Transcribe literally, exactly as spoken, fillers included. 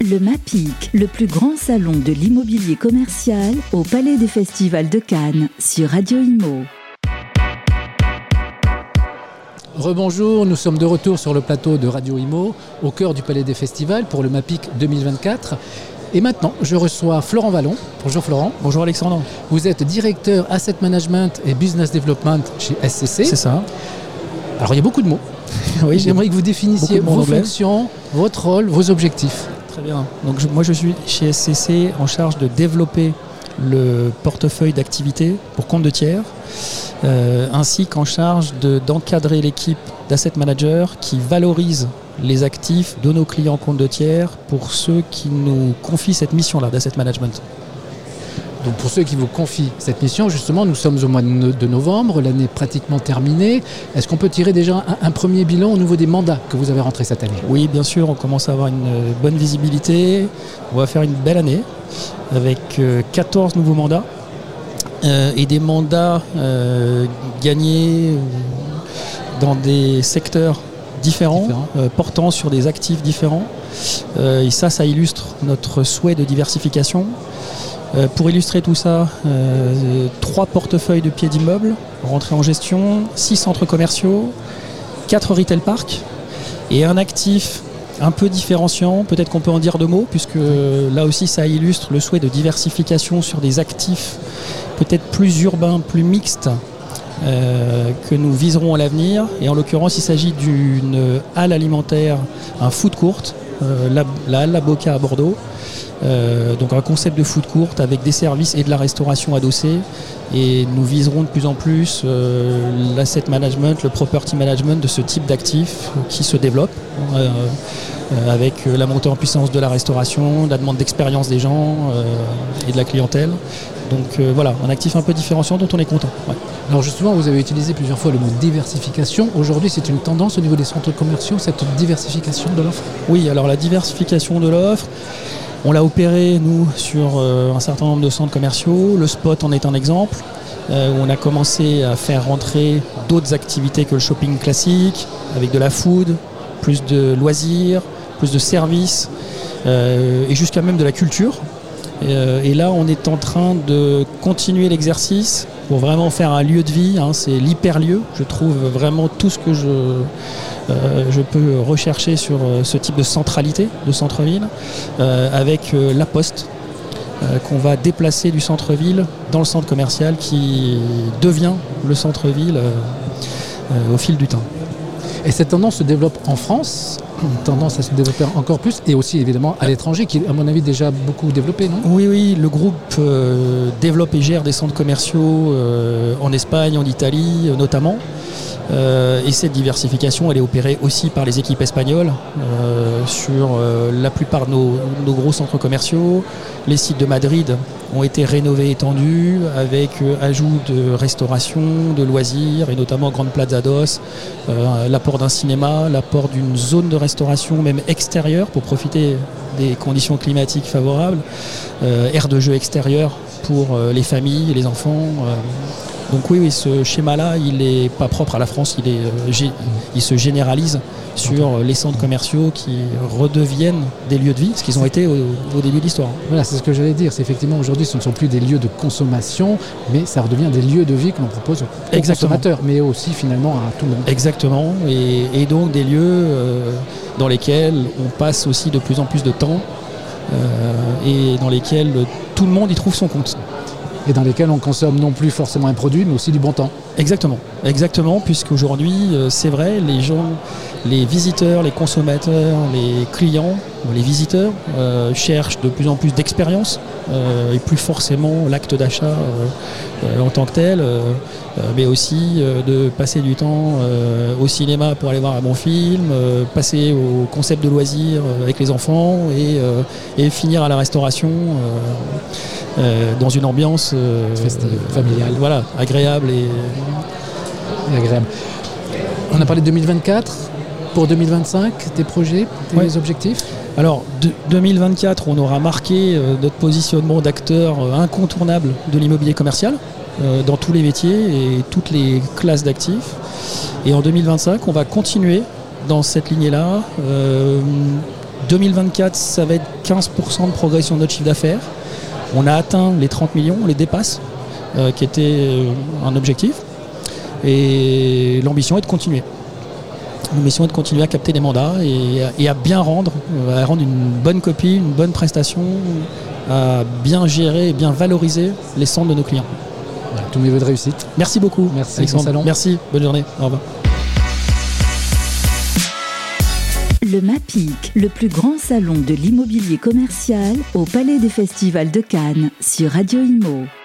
Le MAPIC, le plus grand salon de l'immobilier commercial au Palais des Festivals de Cannes sur Radio Imo. Rebonjour, nous sommes de retour sur le plateau de Radio Imo, au cœur du Palais des Festivals pour le MAPIC deux mille vingt-quatre. Et maintenant, je reçois Florent Vallon. Bonjour Florent. Bonjour Alexandre. Vous êtes directeur Asset Management et Business Development chez S C C. C'est ça. Alors il y a beaucoup de mots. Oui, j'aimerais que vous définissiez vos fonctions, votre rôle, vos objectifs. Très bien. Donc je, moi je suis chez S C C en charge de développer le portefeuille d'activités pour compte de tiers, euh, ainsi qu'en charge de, d'encadrer l'équipe d'asset managers qui valorise les actifs de nos clients compte de tiers pour ceux qui nous confient cette mission-là d'asset management. Donc pour ceux qui vous confient cette mission, justement, nous sommes au mois de novembre, l'année est pratiquement terminée. Est-ce qu'on peut tirer déjà un, un premier bilan au niveau des mandats que vous avez rentrés cette année ? Oui, bien sûr, on commence à avoir une bonne visibilité. On va faire une belle année avec quatorze nouveaux mandats euh, et des mandats euh, gagnés dans des secteurs différents, différents. Euh, portant sur des actifs différents. Euh, et ça, ça illustre notre souhait de diversification. Euh, pour illustrer tout ça, euh, trois portefeuilles de pieds d'immeubles rentrés en gestion, six centres commerciaux, quatre retail parks et un actif un peu différenciant. Peut-être qu'on peut en dire deux mots, puisque euh, là aussi ça illustre le souhait de diversification sur des actifs peut-être plus urbains, plus mixtes, euh, que nous viserons à l'avenir. Et en l'occurrence, il s'agit d'une halle alimentaire, un food court, euh, la, la halle La Boca à Bordeaux. Euh, donc un concept de food court avec des services et de la restauration adossée, et nous viserons de plus en plus euh, l'asset management, le property management de ce type d'actifs qui se développe euh, euh, avec la montée en puissance de la restauration, la demande d'expérience des gens euh, et de la clientèle. Donc euh, voilà, un actif un peu différenciant dont on est content. Ouais. Alors justement, vous avez utilisé plusieurs fois le mot diversification. Aujourd'hui, c'est une tendance au niveau des centres commerciaux, cette diversification de l'offre ? Oui, alors la diversification de l'offre, on l'a opéré, nous, sur euh, un certain nombre de centres commerciaux. Le spot en est un exemple, euh, où on a commencé à faire rentrer d'autres activités que le shopping classique, avec de la food, plus de loisirs, plus de services, euh, et jusqu'à même de la culture. Et, euh, et là, on est en train de continuer l'exercice pour vraiment faire un lieu de vie. Hein, c'est l'hyperlieu. Je trouve vraiment tout ce que je... Euh, je peux rechercher sur euh, ce type de centralité de centre-ville euh, avec euh, la Poste euh, qu'on va déplacer du centre-ville dans le centre commercial qui devient le centre-ville euh, euh, au fil du temps. Et cette tendance se développe en France, une tendance à se développer encore plus, et aussi évidemment à l'étranger, qui est à mon avis déjà beaucoup développé, non ? Oui, oui, le groupe euh, développe et gère des centres commerciaux euh, en Espagne, en Italie euh, notamment. Euh, et cette diversification, elle est opérée aussi par les équipes espagnoles euh, sur euh, la plupart de nos, nos gros centres commerciaux. Les sites de Madrid ont été rénovés, étendus, avec euh, ajout de restauration, de loisirs, et notamment Grande Plaza dos, euh, l'apport d'un cinéma, l'apport d'une zone de restauration même extérieure pour profiter des conditions climatiques favorables, euh, aire de jeu extérieure pour euh, les familles et les enfants. Euh, Donc oui, oui, ce schéma-là, il n'est pas propre à la France, il, est, euh, gé- il se généralise sur les centres commerciaux qui redeviennent des lieux de vie, ce qu'ils ont été au, au début de l'histoire. Voilà, c'est ce que j'allais dire. C'est effectivement aujourd'hui, ce ne sont plus des lieux de consommation, mais ça redevient des lieux de vie que l'on propose aux Exactement. consommateurs, mais aussi finalement à tout le monde. Exactement, et, et donc des lieux euh, dans lesquels on passe aussi de plus en plus de temps euh, et dans lesquels tout le monde y trouve son compte. Et dans lesquels on consomme non plus forcément un produit, mais aussi du bon temps. Exactement, exactement, puisqu'aujourd'hui, euh, c'est vrai, les gens, les visiteurs, les consommateurs, les clients, les visiteurs euh, cherchent de plus en plus d'expérience euh, et plus forcément l'acte d'achat euh, euh, en tant que tel, euh, euh, mais aussi euh, de passer du temps euh, au cinéma pour aller voir un bon film, euh, passer au concept de loisirs euh, avec les enfants et, euh, et finir à la restauration. Euh, Euh, dans une ambiance euh, festive, familiale, euh, voilà, agréable et... et agréable. On a parlé de deux mille vingt-quatre. Pour deux mille vingt-cinq, des projets, des ouais. objectifs ? Alors, de, deux mille vingt-quatre, on aura marqué euh, notre positionnement d'acteur euh, incontournable de l'immobilier commercial euh, dans tous les métiers et toutes les classes d'actifs. Et en deux mille vingt-cinq, on va continuer dans cette lignée-là, euh, deux mille vingt-quatre, ça va être quinze pour cent de progression de notre chiffre d'affaires. On a atteint les trente millions, on les dépasse, euh, qui était euh, un objectif. Et l'ambition est de continuer. L'ambition est de continuer à capter des mandats et, et à bien rendre, à rendre une bonne copie, une bonne prestation, à bien gérer et bien valoriser les centres de nos clients. Voilà, tous mes vœux de réussite. Merci beaucoup. Merci, Alexandre. bon salon. Merci, bonne journée. Au revoir. Le MAPIC, le plus grand salon de l'immobilier commercial au Palais des Festivals de Cannes sur Radio Imo.